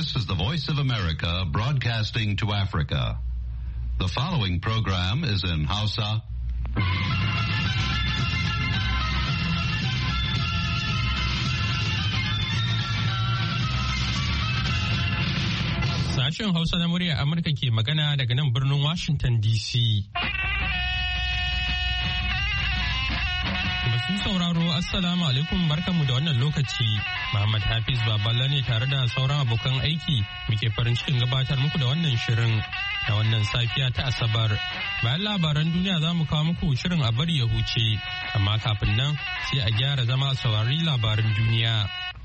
This is the Voice of America broadcasting to Africa. The following program is in Hausa. Sashen Hausa na murya Amurka ke magana daga nan birnin Washington DC. Masu sauraro Assalamu alaikum barkanmu da wannan lokaci. Muhammad Hafiz Baballa ne tare da sauran abokan aiki muke farin cikin gabatar muku da wannan shirin da wannan safiya ta Asabar. Bayan labaran duniya za mu kawo muku shirin a bari ya huce, amma kafin nan sai a gyara zama a saurari labaran duniya.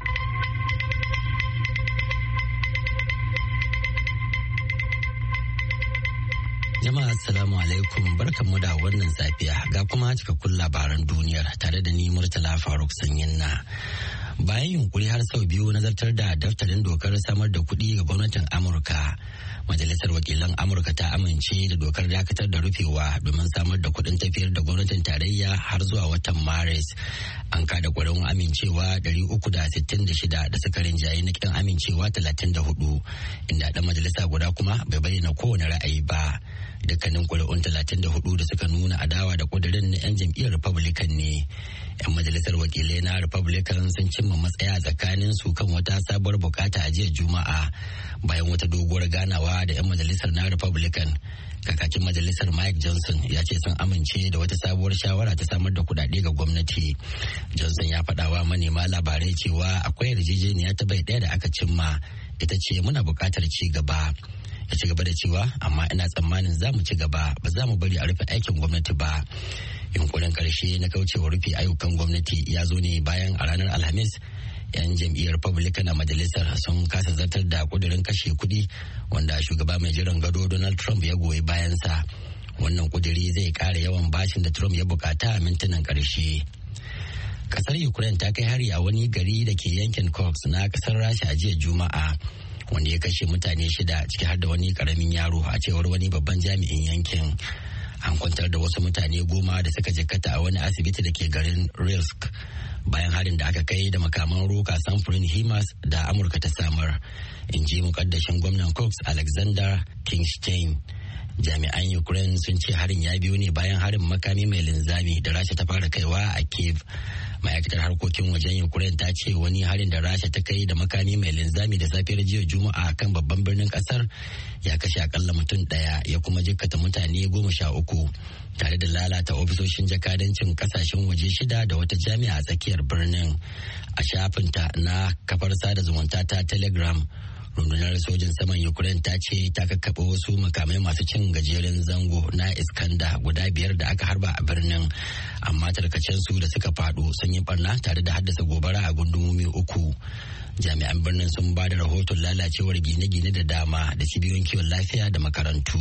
Jama'a assalamu alaikum barkanmu da wannan safiya ga kuma cikakkun labaran duniyar tare da ni Murtala Faruk Sanyinna. Bayan yunkuri har sau biyu nazartar da daftarin dokar samar da kuɗi ga gwamnatin Amurka, Majalisar Wakilan Amurka ta amince da dokar dakatar da rufewa domin samar da kuɗin tafiyar da gwamnatin tarayya har zuwa watan Maris. An kada ƙuri'un amincewa 366 da suka rinjaye na ƙin amincewa 34, inda ɗan majalisa guda kuma bai bayyana kowane ra'ayi ba. Dukkanin ƙuri'un 34 da suka nuna adawa da ƙudurin na 'yan jam'iyyar Republican ne. 'Yan majalisar wakilai na Republican sun cimma matsaya tsakanin su kan wata sabuwar bukata a jiya Juma'a bayan wata doguwar ganawa da 'yan majalisar na Republican. Kakakin majalisar Mike Johnson ya ce sun amince da wata sabuwar shawara ta samar da kuɗaɗe ga gwamnati. Johnson ya faɗawa manema labarai cewa akwai yarjejeniya ta bai ɗaya da aka cimma, ita ce muna buƙatar ci gaba. Ya ci gaba da cewa amma ina tsammanin za mu ci gaba, ba za mu bari a rufe aikin gwamnati ba. Yunkurin karshe na kaucewa rufe ayyukan gwamnati ya zo ne bayan a ranar Alhamis 'yan jam'iyyar Republican a majalisar sun kasa zartar da kudirin kashe kuɗi wanda shugaba mai jiran gado Donald Trump ya goyi bayansa. Wannan kudiri zai ƙara yawan bashin da Trump ya bukata a mintunan ƙarshe. Kasar Ukraine ta kai hari a wani gari da ke yankin Kursk na kasar Rasha a jiya Juma'a, wanda ya kashe mutane 6 ciki har da wani karamin yaro, a cewar wani babban jami'in yankin. An kwantar da wasu mutane 10 da suka jikkata a wani asibiti da ke garin Rilsk bayan harin da aka kai da makaman roka samfurin HIMARS da Amurka ta samar, in ji mukaddashin gwamnan Kursk Alexander Kingstein. Jami'an Ukraine sun ce harin ya biyo ne bayan harin makami mai linzami da Rasha ta fara kaiwa a Kiev. Ma'aikatar harkokin wajen Ukraine ta ce wani harin da Rasha ta kai da makami mai linzami da safiyar jiya Juma'a kan babban birnin kasar ya kashe akalla mutum 1 ya kuma jikkata mutane 13 tare da lalata ofisoshin jakadancin kasashen waje 6 da wata jami'a a tsakiyar birnin. A shafinta na kafar sada zumunta ta Telegram, rundunar sojin saman Ukraine ta ce ta kakkaɓe wasu makamai masu cin gajeren zango na Iskanda guda 5 da aka harba a birnin, amma tarkacensu da suka faɗo sun yi barna tare da haddasa gobara a gundumomi 3. Jami'an birnin sun ba da rahoton lalacewar gine-gine da dama da cibiyoyin kiwon lafiya da makarantu.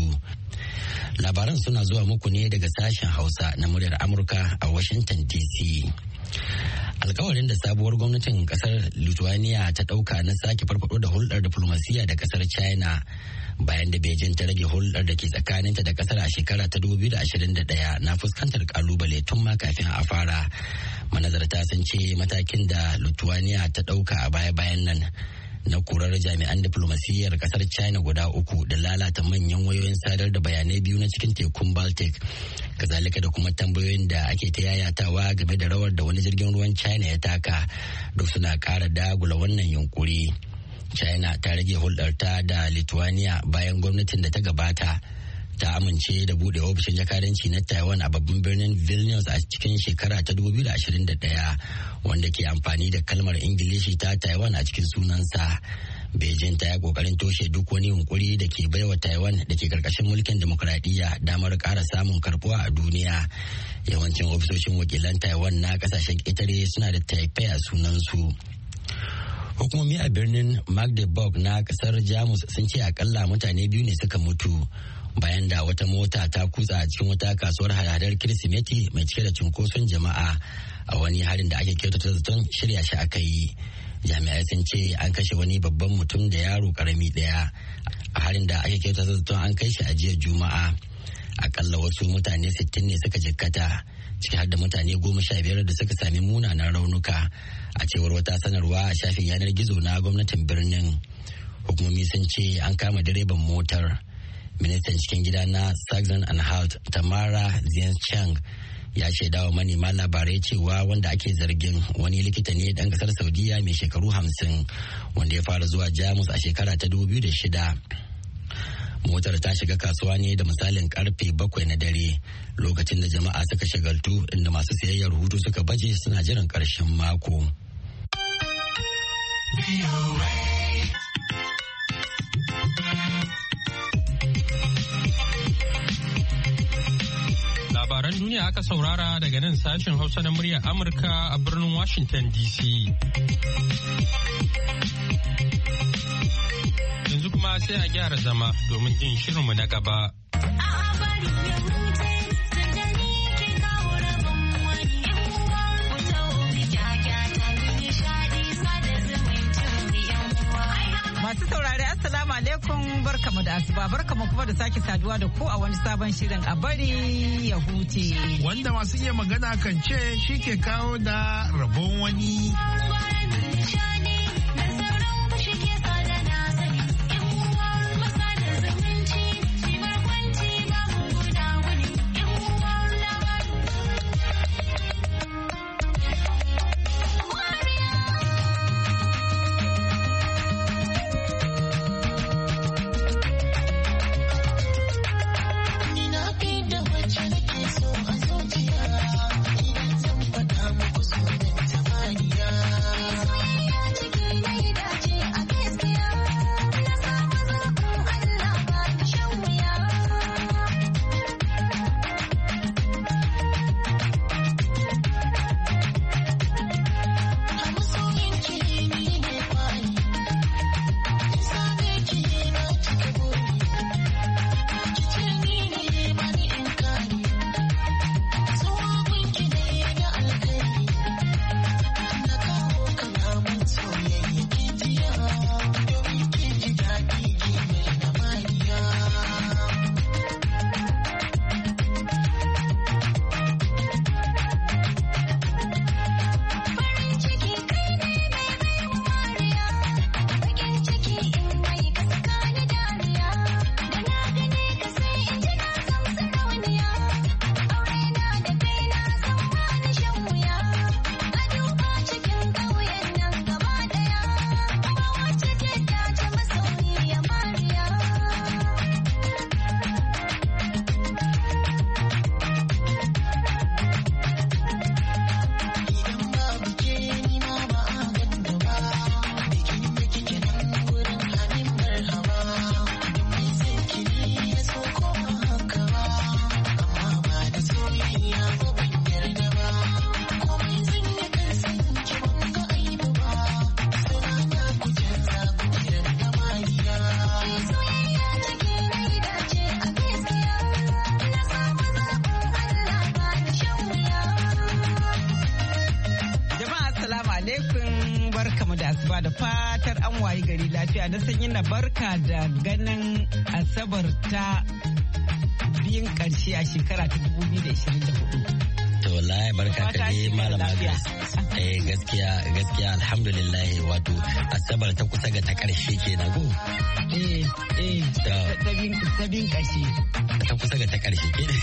Labaran suna zuwa muku ne daga sashen Hausa na muryar Amurka a Washington DC. Alkawarin da sabuwar gwamnatin kasar Lithuania ta dauka na sake farfado da hulɗar diflomasiyya da kasar China bayan da Beijing ta rage hulɗar da ke tsakaninta da kasar a shekara ta 2021 na fuskantar kalubale tun ma kafin a fara. Manazarta sun ce matakin da Lithuania ta dauka a baya-bayan nan na kurar jami'an diflomasiyyar kasar China guda 3 da lalata manyan wayoyin sadar da bayanai 2 na cikin tekun Baltic, kazalika da kuma tambayoyin da ake ta yayatawa game da rawar da wani jirgin ruwan China ya taka, duk suna ƙara dagula wannan yunkuri. China ta rage hulɗarta da Lithuania bayan gwamnatin da ta gabata ta amince da buɗe ofishin jakadanci na Taiwan a babban birnin Vilnius a cikin shekara ta 2021, wanda ke amfani da kalmar Ingilishi ta Taiwan a cikin sunansa. Beijing ta yi kokarin toshe duk wani yunkuri da ke baiwa Taiwan da ke karkashin mulkin demokuraɗiyya damar ƙara samun karbuwa a duniya. Yawancin ofisoshin wakilan Taiwan na ƙasashen ƙetare suna da Taipei a sunansu. Hukumomi a birnin Magdeburg na ƙasar Jamus sun ce akalla mutane 2 ne suka mutu bayan da wata mota ta kutsa a cikin wata kasuwar hadadar Kirsimeti mai cike da cunkoson jama'a a wani harin da ake kyautata zaton shirya shi aka yi. Jami'ai sun ce an kashe wani babban mutum da yaro karami daya a harin da ake kyautata zaton an kai shi a jiya Juma'a. Akalla wasu mutane 60 ne suka jikkata, ciki har da mutane 15 da suka sami munanan raunuka, a cewar wata sanarwa a shafin yanar gizo na gwamnatin birnin. hukumomi sun ce an kama direban motar. Ministan cikin gida na Saxon Anhalt Tamara Zienchang ya shaidawa manema labarai cewa wanda ake zargin wani likita ne dan kasar Saudiya mai shekaru 50 wanda ya fara zuwa Jamus a shekara ta 2006. Motar ta shiga kasuwa ne da misalin karfe 7 na dare lokacin da jama'a suka shagaltu inda masu siyayyar hutu suka baje suna jiran karshen mako. Labaran duniya aka saurara daga nan sashen Hausa na muryar Amurka a birnin Washington DC. Yanzu kuma sai a gyara zama domin jin shirinmu na gaba. Masu saurari Assalamu alaikum barkamu da asuba barkamu kuma da sake saduwa da ku a wani sabon shirin a bari ya huce. Wanda masu iya magana kan ce shi ke kawo da rabon wani. da fatar an wayi gari lafiya na sanyi na barka da ganin asabar ta biyun karshe a shekara ta 2024. To wallahi barka ka dai malama gaskiya alhamdulillah wato asabar ta kusa ga ta karshe kenan go. Ta biyun karshe. Ta kusa ga ta karshe kenan.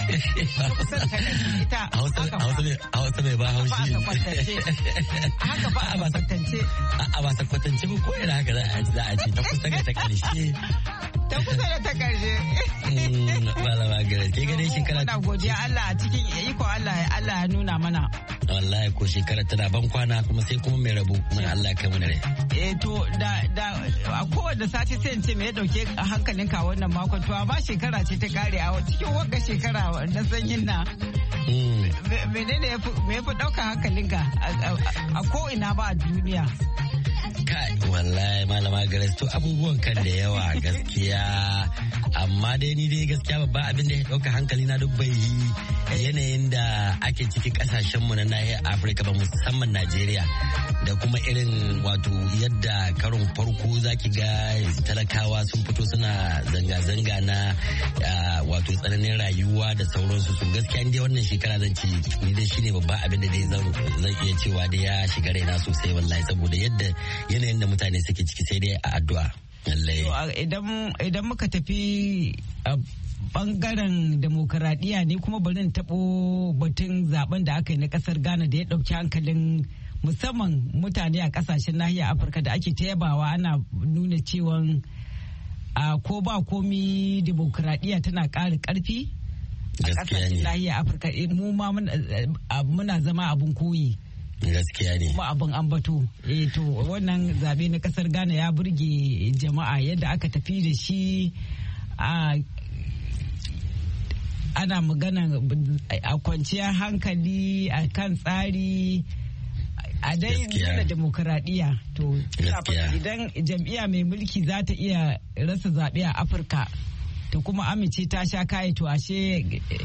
Hausa mai ba haushi. Haka ba a ba kwatance. A ba kwatance ba ko ina haka za a ce ta kusa ga ta karshe. Ta kusa da ta karshe. Malama gara ke gane shekara. Muna godiya Allah a cikin iko Allah ya nuna mana. Wallahi ko shekara tana ban kwana kuma sai kuma mai rabu mun Allah kai mun rai. To da a kowanne sati sai in ce me ya dauke hankalinka wannan makon to ba shekara ce ta kare a cikin wagga shekara na sanyin na. Menene me ya fi dauka hankalinka a ko ina ba a duniya. Kai wallahi malama garas to abubuwan kan da yawa gaskiya amma dai ni dai gaskiya babba abin da ya dauka hankali na duk bai yanayin da ake ciki kasashen mu na nahiyar Afirka ba musamman Najeriya da kuma irin wato yadda karon farko zaki ga talakawa sun fito suna zanga-zanga na wato tsananin rayuwa da sauransu su gaskiya dai wannan shekara zan ci ni dai shine babba abin da dai zan iya cewa dai ya shiga raina sosai wallahi saboda yadda yanayin da mutane suke ciki sai dai a addu'a. Idan muka tafi bangaren demokuraɗiyya ne kuma bari taɓo batun zaben da aka yi na ƙasar Ghana da ya ɗauki hankalin musamman mutane a ƙasashen nahiyar Afirka da ake ta yabawa ana nuna cewa ko ba komi demokuraɗiyya tana ƙara ƙarfi a ƙasashen nahiyar Afirka. Mu ma muna zama abin koyi. Gaskiya ne. Kuma abin ambato. To wannan zaɓe na ƙasar Ghana ya burge jama'a yadda aka tafi da shi ana magana a kwanciyar hankali a kan tsari a dai nuna demokuraɗiyya. To idan jam'iyya mai mulki za ta iya rasa zaɓe a Afirka ta kuma amince ta sha kayi to ashe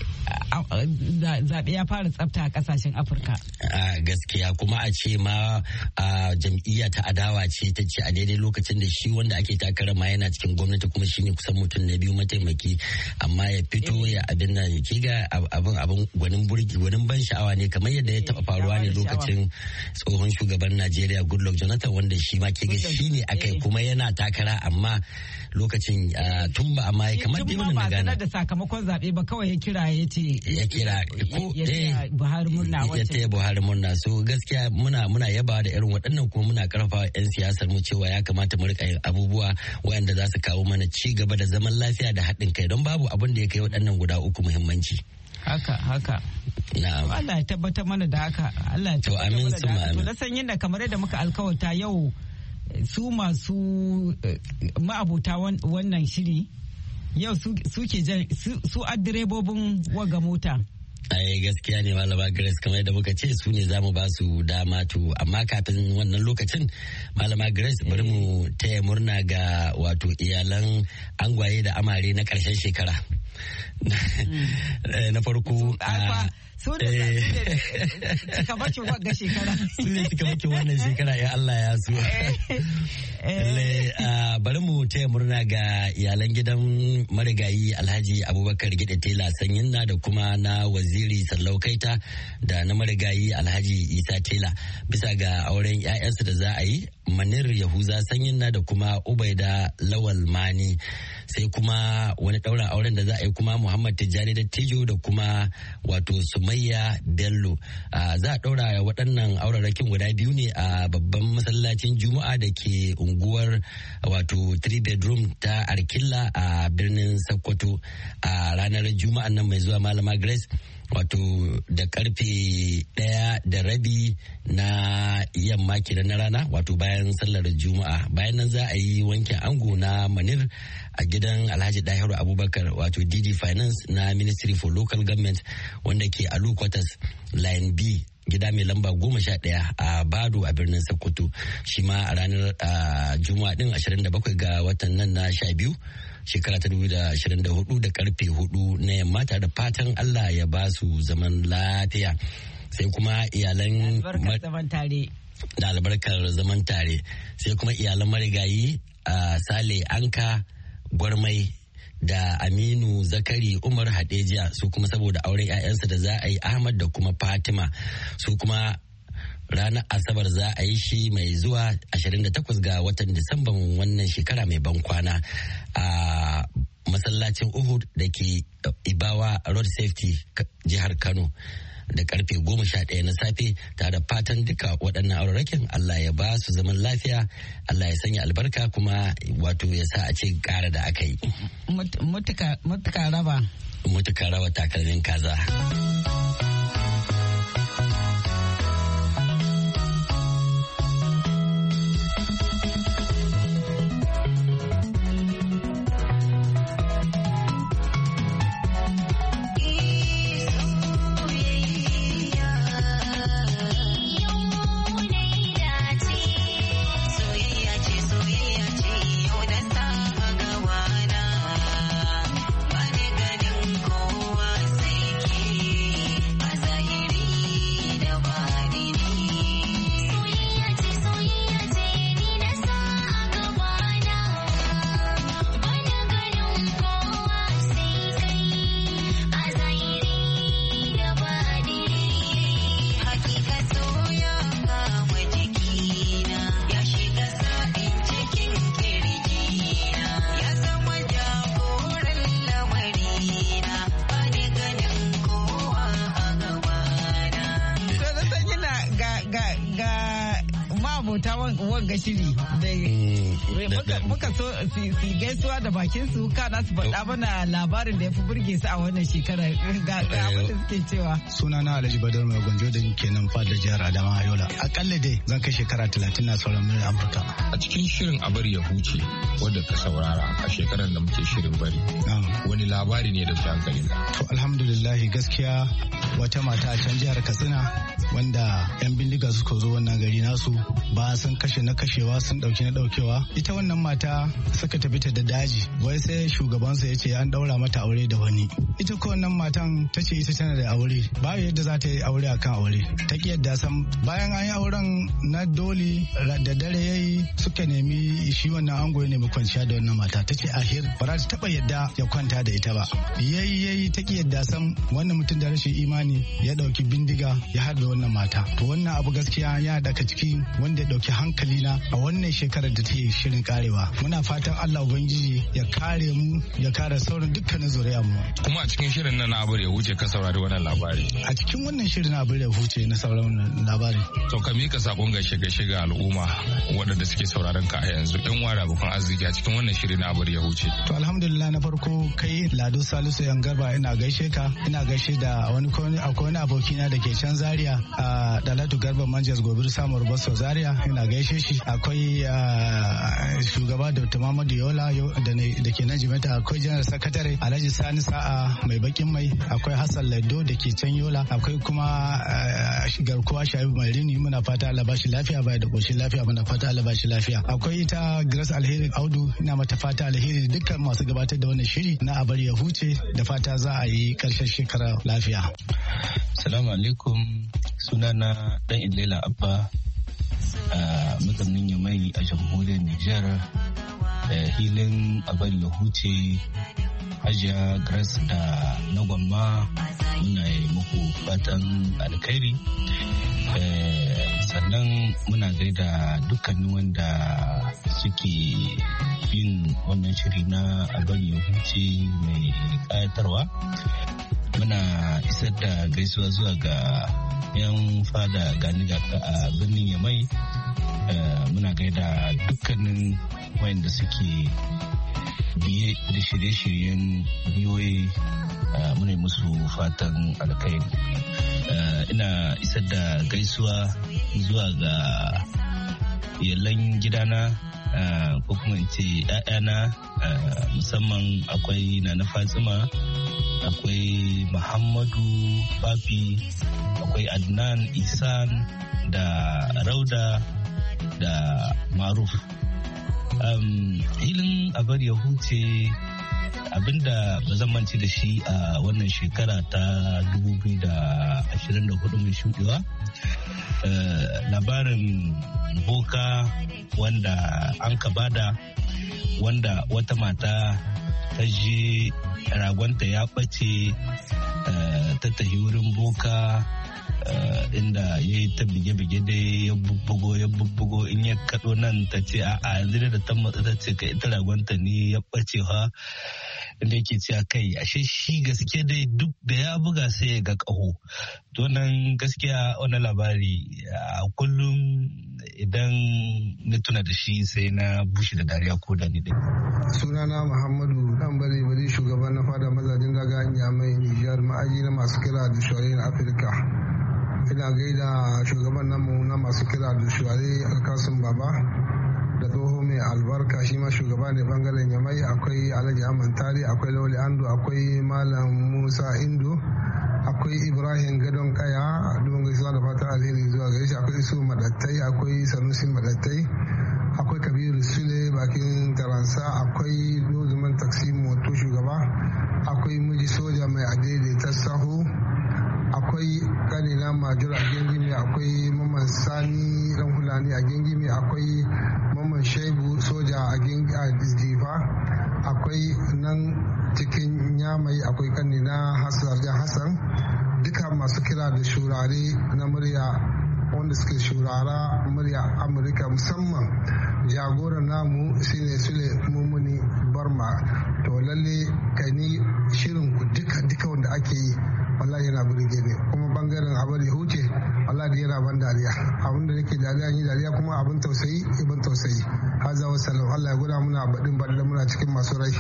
zaɓe ya fara tsafta a ƙasashen Afirka. Gaskiya kuma a ce ma jam'iyya ta adawa ce ta ce a daidai lokacin da shi wanda ake takarar ma yana cikin gwamnati kuma shine kusan mutum na biyu mataimaki amma ya fito ya abin nan ke ga abin gwanin ban sha'awa ne kamar yadda ya taɓa faruwa ne lokacin tsohon shugaban Najeriya Goodluck Jonathan wanda shi ma ke ga shi ne akai kuma yana takara amma lokacin tun ba amma kamar dai wannan na Ghana da sakamakon zaɓe ba kawai ya kira ya ce ya kira Buhari murna ya taya Buhari murna. So gaskiya muna yabawa da irin waɗannan kuma muna karfafa 'yan siyasar mu cewa ya kamata mu rika yin abubuwa waɗanda za su kawo mana ci gaba da zaman lafiya da haɗin kai don babu abin da ya kai waɗannan guda uku muhimmanci. Haka. Na'am. Allah ya tabbatar mana da haka. Allah ya tabbatar mana da haka. To na san yadda kamar yadda muka alkawarta yau su masu ma'abota wannan shiri yau su direbobin waga mota. Ai gaskiya ne Malama Grace kamar yadda muka ce su ne za mu ba su dama to amma kafin wannan lokacin Malama Grace bari mu taya murna ga wato iyalan angwaye da amare na ƙarshen shekara. Na farko su ne cikamakin wannan shekara. Su ne cikamakin wannan shekara ya Allah ya so. Bari mu taya murna ga iyalan gidan marigayi Alhaji Abubakar Gida Tela Sanyinna da kuma na Waziri Sallau Kaita da na marigayi Alhaji Isa Tela bisa ga auren 'ya'yansu da za a yi Manir Yahuza Sanyinna da kuma Ubaida Lawal Mani sai kuma wani ɗaurin auren da za a yi kuma Muhammad Tijjani Dattijo da kuma wato Sumayya Bello. Za a ɗaura waɗannan aurarakin guda biyu ne a babban masallacin Juma'a da ke unguwar wato 3 bedroom ta Arkilla a birnin Sokoto a ranar Juma'an nan mai zuwa Malama Grace. Wato da karfe 1:30 na yamma kenan na rana wato bayan sallar Juma'a bayan nan za a yi wankin ango na Manir a gidan Alhaji Dahiru Abubakar wato DD Finance na Ministry for Local Government wanda ke a Quarters Line B gida mai lamba 11 a Bado a birnin Sokoto shi ma a ranar Juma'a din 27 ga watan nan na 12 shekara ta 2024 da karfe 4 na yamma tare da fatan Allah ya ba su zaman lafiya sai kuma iyalan da albarkar zaman tare sai kuma iyalan marigayi Sale Anka Gwarmai da Aminu Zakari Umar Hadejiya su kuma saboda auren 'ya'yansa da za a yi Ahmad da kuma Fatima su kuma ranar Asabar za a yi shi mai zuwa 28 ga watan Disamban wannan shekara mai ban kwana a masallacin Uhud da ke Ibawa Road Safety jihar Kano da karfe 11 na safe tare da fatan duka waɗannan aurarakin Allah ya ba su zaman lafiya Allah ya sanya albarka kuma wato ya sa a ce ƙara da aka yi. Mutuka raba takalmin kaza. ga ma'abota wanga shiri da muka so su gaisuwa da bakin su kana su faɗa mana labarin da ya fi burge su a wannan shekarar ga abin da suke cewa. Sunana Alhaji Badar Mai Gwanjo da ke nan fadar jihar Adamawa Yola. Akalla dai zan kai shekara 30 na sauran muryar Amurka. A cikin shirin a bari ya huce wadda ka saurara a shekarar da muke shirin bari. Wani labari ne da shi hankalin ka? To alhamdulillah gaskiya wata mata a can jihar Katsina wanda 'yan bindiga suka zo wannan gari nasu ba sun kashe na kashewa sun dauki na daukewa. Ita wannan mata suka tafi ta da daji wai sai shugabansa ya ce an daura mata aure da wani. Ita ko wannan matan ta ce ita tana da aure ba yadda za ta yi aure akan aure. Ta ki yadda san bayan an yi auren na doli da dare yayi suka nemi shi wannan ango ya nemi kwanciya da wannan mata. Ta ce ahir ba za ta taba yadda ya kwanta da ita ba. Yayi ta ki yadda san wannan mutum da rashin imani ya dauki bindiga ya harbe wannan mata. To wannan abu gaskiya ya daga ciki wanda ya dauki hankali na a wannan shekarar da take shirin karewa. Muna fatan Allah Ubangiji ya kare mu ya kare sauran dukkanin zuriyar mu. Kuma a cikin shirin nan na abu ya wuce ka saurari wannan labari. A cikin wannan shirin na abu ya wuce na saurari wannan labari. To ka mika sakon gaishe ga al'umma waɗanda suke sauraron ka a yanzu ɗan wara abokan arziki a cikin wannan shirin na abu ya wuce. To alhamdulillah na farko kai Lado Salisu Yangarba ina gaishe ka ina gaishe da akwai wani abokina da ke can Zaria a Dalatu Garba Manjas Gobir Samur Basso Zaria ina gaishe shi. Akwai shugaba Dr. Muhammadu Yola da ke nan Jimeta, akwai General Secretary Alhaji Sani Sa'a mai bakin mai, akwai Hassan Lado da ke can Yola, akwai kuma garkuwa Shaibu Marini muna fata Allah bashi lafiya baya da koshin lafiya muna fata Allah bashi lafiya. Akwai ita Grace Alheri Audu ina mata fata alheri dukkan masu gabatar da wannan shiri na abar ya huce da fata za a yi karshen shekara lafiya. Assalamu alaikum, sunana Dan Ilela Abba a mazaunin Yamai a jamhuriyar Nijar. Hilin abar ya huce Hajiya Grace da na gwamma muna yi muku fatan alkhairi. Sannan muna gaida dukkanin wanda suke bin wannan shiri na abar ya huce mai ƙayatarwa. Muna isar da gaisuwa zuwa ga 'yan fada gani a birnin Yamai. Muna gaida dukkanin wayanda suke biye da shirye-shiryen biyoyi. Muna musu fatan alkhairi. Ina isar da gaisuwa zuwa ga iyalan gidana ko kuma in ce 'ya'yana, musamman akwai Nana Fatima, akwai Muhammadu Fafi, akwai Adnan Isan da Rauda da Maruf. Hilin abar ya huce abinda ba zan mance da shi a wannan shekara ta 2024 mai shuɗewa. Labarin boka wanda an ka bada wanda wata mata ta je ragonta ya ɓace ta tafi wurin boka inda ya yi ta bige-bige dai ya bubbugo in ya kaɗo nan ta ce a yanzu da ta matsa ta ce ka ita ragonta ne ya ɓace ha inda yake ce a kai ashe shi gaske dai duk da ya buga sai ya ga ƙaho. To nan gaskiya wani labari a kullum idan na tuna da shi sai na bushe da dariya ko da ni dai. Sunana Muhammadu Dan Bari shugaban na fada mazajin daga Nyamai Nijar ma'aji na masu kira da shuwarin Afirka. Ina gaida shugaban namu na masu kira da shuwari Alkasun Baba da tsoho mai albarka shi ma shugaba ne bangaren Yamai. Akwai Alhaji Aman Tari, akwai Lawli Ando, akwai Malam Musa Indo, akwai Ibrahim Gadon Kaya don gaisuwa da fatan alheri zuwa gare shi, akwai Isu Madattai, akwai Sanusi Madattai, akwai Kabiru Sule bakin Taransa, akwai Dozuman Taksi Moto shugaba, akwai Miji Soja mai adaidaita sahu, akwai kanina Major a Gengimi, akwai Mamman Sani Dan Hulani a Gengimi, akwai Mamman Shaibu Soja a Jifa, akwai nan cikin Nyamai akwai kanina Hassan, duka masu kira da shurare na murya wanda suke shurara murya Amurka, musamman jagoran namu shine Sule Mumuni Barma. To lalle kani shirin ku duka wanda ake yi wallahi yana burge ne, kuma bangaren abar ya huce wallahi yana yana ban dariya. Abin da nake dariya ni dariya kuma abin tausayi ibn tausayi. Hazza wa salam. Allah ya gwada muna baɗin baɗin muna cikin masu rai.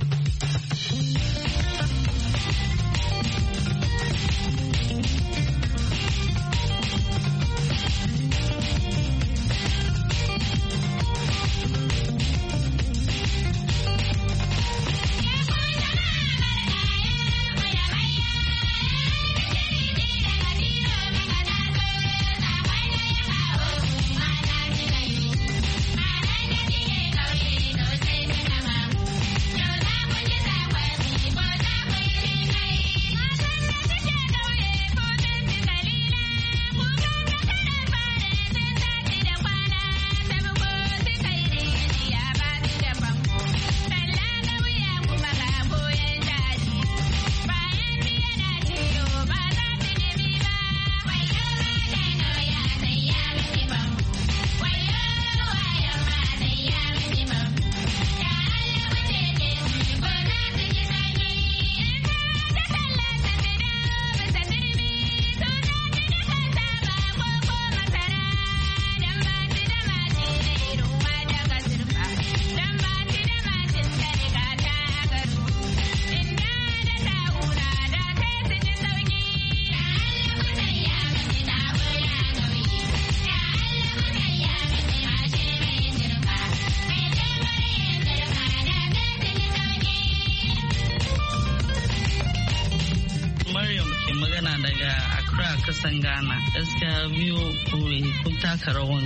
kasan Ghana gaskiya biyu kun taka rawan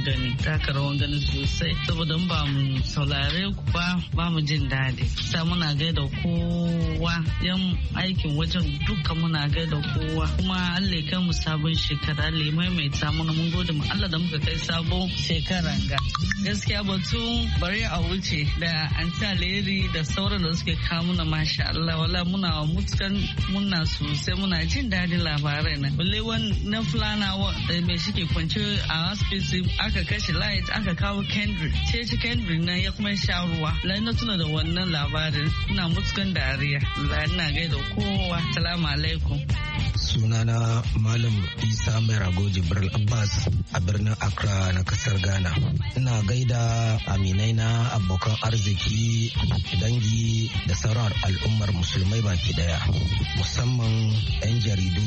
gani sosai saboda ba mu saurare ku ba mu jin daɗi sai muna gaida kowa yan aikin wajen duka muna gaida kowa kuma Allah kai mu sabon shekara Allah maimaita mana mun gode mu Allah da muka kai sabon shekaran ga gaskiya batun bari a wuce da antaleri da sauran da suke kawo muna masha Allah wala muna mutukan muna sosai muna jin daɗin labarai na balle na fulana da mai shike kwance a hospital aka kashe light aka kawo kendrick nan ya kuma sha ruwa lai na tuna da wannan labarin ina mutukan dariya ina gaida kowa salamu alaikum. Sunana Malam Isa Mai Rago Jibril Abbas a birnin Accra na kasar Ghana. Ina gaida aminai na abokan arziki, dangi da sauran al'ummar musulmai baki daya, musamman 'yan jaridu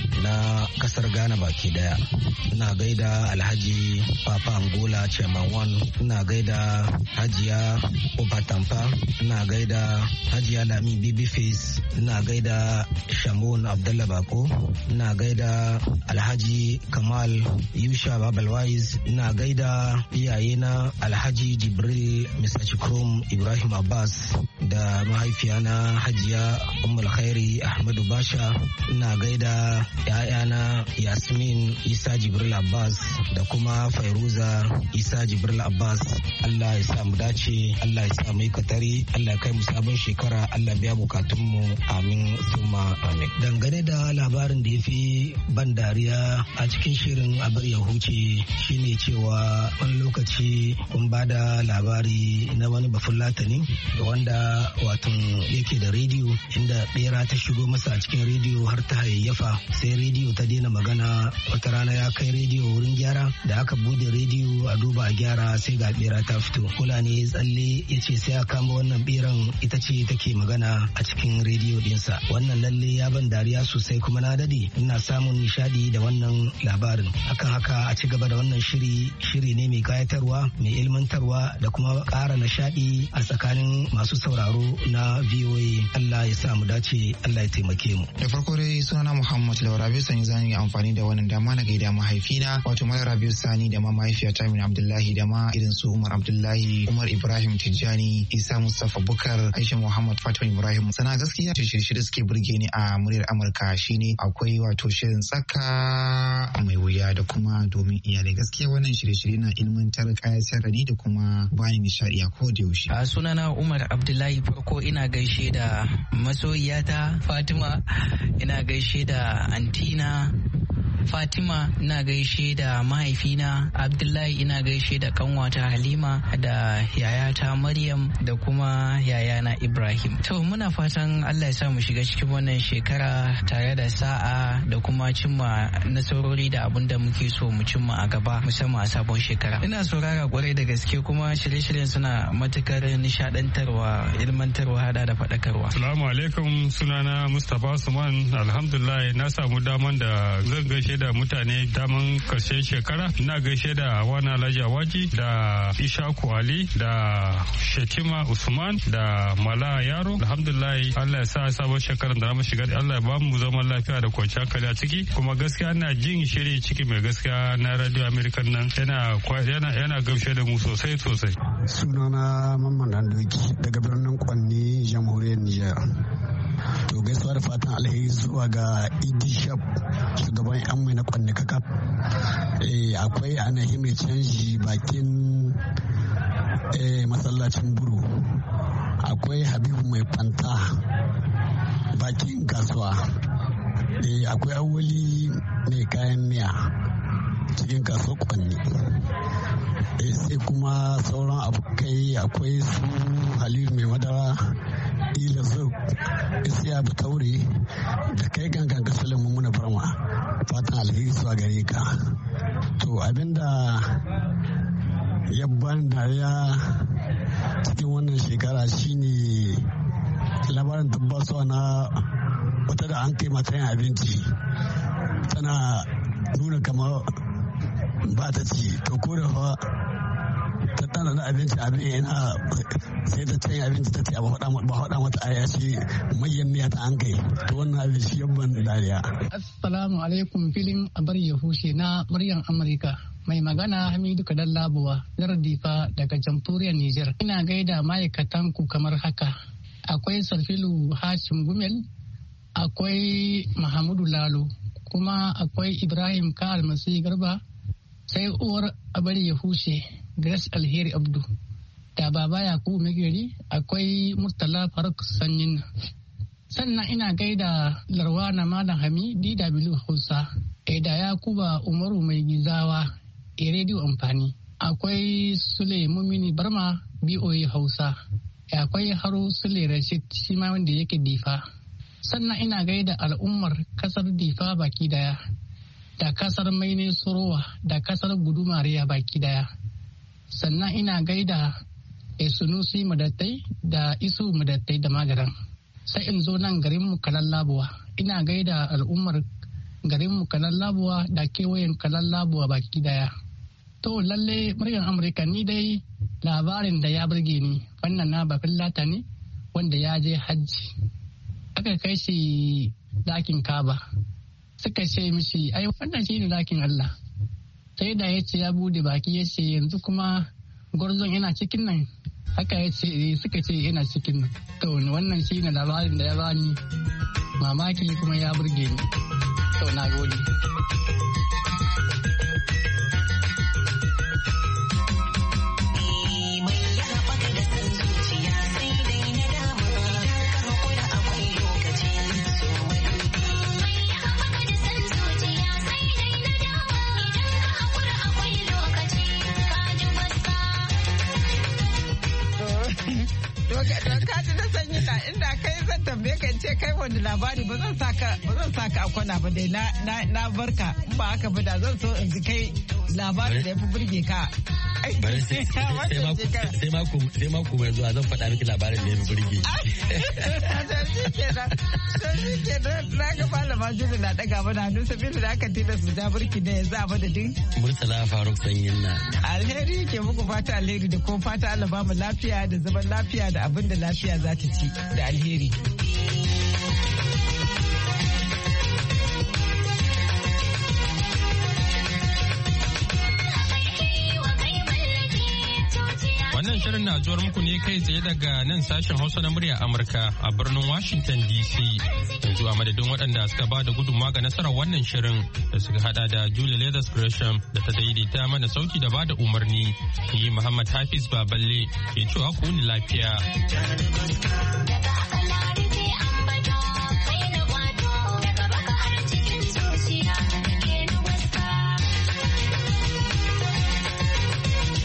na kasar Ghana baki daya. Ina gaida Alhaji Papa Angola Chairman One, ina gaida Hajiya Obatampa, ina gaida Hajiya Lami Bibi Face, ina gaida Shamun Abdullah Bako, ina gaida Alhaji Kamal Yusha Babalwais, ina gaida iyayena Alhaji Jibril Mr. Chikrom Ibrahim Abbas da mahaifiyana Hajiya Ummul Khairi Ahmadu Basha, ina gaida ‘ya'yana Yasmin Isa Jibril Abbas da kuma Fairuza Isa Jibril Abbas. Allah ya sa mu dace, Allah ya sa mu yi katari, Allah ya kai mu sabon shekara, Allah biya bukatunmu, amin summa amin. Dangane da labarin da ya fi ban dariya a cikin shirin abar ya huce shine cewa wani lokaci kun ba da labari na wani bafulatani da wanda watan yake da rediyo inda bera ta shigo masa a cikin rediyo har ta hayayyafa sai rediyo ta daina magana. Wata rana ya kai rediyo wurin gyara, da aka bude rediyo a duba a gyara sai ga bera ta fito. Kula ne ya tsalle ya ce sai a kama wannan beran ita ce take magana a cikin rediyo dinsa. Wannan lalle ya ban dariya sosai kuma na dade ina samun nishadi da wannan labarin. Akan haka a ci gaba da wannan shiri ne mai kayatarwa, mai ilmantarwa da kuma ƙara nishadi a tsakanin masu sauraro na VOA. Allah ya sa mu dace, Allah ya taimake mu. Da farko dai sunana Muhammad Laurabi Sani, zan yi amfani da wannan dama na gaida mahaifina wato Malam Rabiu Sani da ma mahaifiyata Amina Abdullahi da ma irin su Umar Abdullahi, Umar Ibrahim Tijjani, Isa Mustafa Bukar, Aisha Muhammad Fatima Ibrahim. Sana gaskiya shirye-shirye suke burge ni a muryar Amurka shine akwai wato shirin tsaka mai wuya da kuma domin iyalai. Gaskiya wannan shirye-shirye na ilmantar, kayatar da ni da kuma bani nishadi a koda yaushe. A sunana Umar Abdullahi, farko ina gaishe da masoyiyata Fatima, ina gaishe da antina Fatima, ina gaishe da mahaifina Abdullahi, ina gaishe da kanwata Halima da yayata Maryam da kuma yayana Ibrahim. To muna fatan Allah ya sa mu shiga cikin wannan shekara tare da sa'a da kuma cimma nasarori da abin da muke so mu cimma a gaba, musamman a sabon shekara. Ina saurara kwarai da gaske kuma shirye-shiryen suna matukar nishadantarwa, ilmantarwa, hada da faɗakarwa. Assalamu alaikum, sunana Mustapha Suman. Alhamdulillah na samu daman da zan gaishe da mutane daman karshen shekara. Ina gaishe da wani Alhaji Awaji da Ishaku Ali da Shetima Usman da Mala Yaro. Alhamdulillah Allah ya sa sabon shekarar da mu shiga, Allah ya ba mu zaman lafiya da kwanciyar hankali a ciki. Kuma gaskiya ina jin shiri ciki mai gaskiya na Radio American nan yana gamshe da mu sosai. Sunana Mamman Dandoki daga birnin Kwanni, jamhuriyar Nijar. To gaisuwa da fatan alheri zuwa ga Idi Shab, shugaban yan mai na Kwanni kakaf. Akwai Anahi mai canji bakin masallacin Buru. Akwai Habibu mai fanta bakin kasuwa. Akwai Awali mai kayan miya cikin kasuwar Kwanni. Sai kuma sauran abokai akwai su Halilu mai madara, Ila Zub, Isiya Bataure da kai gangan kasalin mummuna Barma. Fatan alheri zuwa gare ka. To abinda ya ban dariya cikin wannan shekara shine labarin tabbasuwa na wata da an kai mata yin abinci tana nuna kamar ba ta ci, to ko da fa ta tana da abinci abin yana sai ta cin abinci ta ce ba faɗa mata aya ce mayan miya ta an kai, to wannan abin shi yabban dariya. Assalamu alaikum, filin abar ya hushe na muryar Amurka. Mai magana Hamidu Kadan Labuwa, Difa daga jamhuriyar Nijar. Ina gaida ma'aikatan ku kamar haka. Akwai Sarfilu Hashim Gumel, akwai Mahamudu Lalo, kuma akwai Ibrahim Ka Almasi Garba, sai uwar abar ya hushe Grace Alheri Abdu, da baba Yakubu Megeri, akwai Murtala Faruk Sanyin. Sannan ina gaida Larwana Malam Hami DW Hausa, da Yakuba Umaru Mai Gizawa rediyo amfani. Akwai Sule Mumini Barma BOA Hausa, akwai Haro Sule Rashid shi ma wanda yake Difa. Sannan ina gaida al'ummar kasar Difa baki daya, da kasar Maine Sorowa, da kasar Gudumariya baki daya. Sannan ina gaida Sunusi Madattai da Isu Madattai da Magaran. Sai in zo nan garinmu Kalallabuwa, ina gaida al'ummar garinmu Kalallabuwa da kewayen Kalallabuwa baki daya. To lalle muryar Amurka, ni dai labarin da ya burge ni wannan na Bafillata ne wanda ya je hajji. Aka kai shi dakin Kaba. Suka ce mishi ai wannan shi ne dakin Allah. Sai da ya ce ya bude baki ya ce yanzu kuma gwarzon yana cikin nan. Haka ya ce suka ce yana cikin nan. To wannan shi ne labarin da ya bani mamaki kuma ya burge ni. To na gode. Inda kai zan tambaye ka ce kai wani labari ba zan saka a kwana ba dai na barka, in ba haka ba da zan so in ji kai labari da ya fi burge ka. Sai mako mai zuwa zan faɗa miki labarin da ya fi burge. Shi ke na ga malama Juli na ɗaga mana hannu sabili da aka tina su ja burki da yanzu a madadin Murtala Faruk Sanyin na. Alheri ke muku fata alheri da kuma fata Allah ba mu lafiya da zaman lafiya da abin da lafiya za ta ci da alheri. Wannan shirin na zuwar muku ne kai tsaye daga nan sashen Hausa na murya Amurka a birnin Washington DC. Yanzu a madadin waɗanda suka ba da gudunmawa ga nasarar wannan shirin da suka hada da Julie Leathers Gresham da ta daidaita mana sauti da ba da umarni. Ni Muhammad Hafiz Baballe ke cewa ku ni lafiya.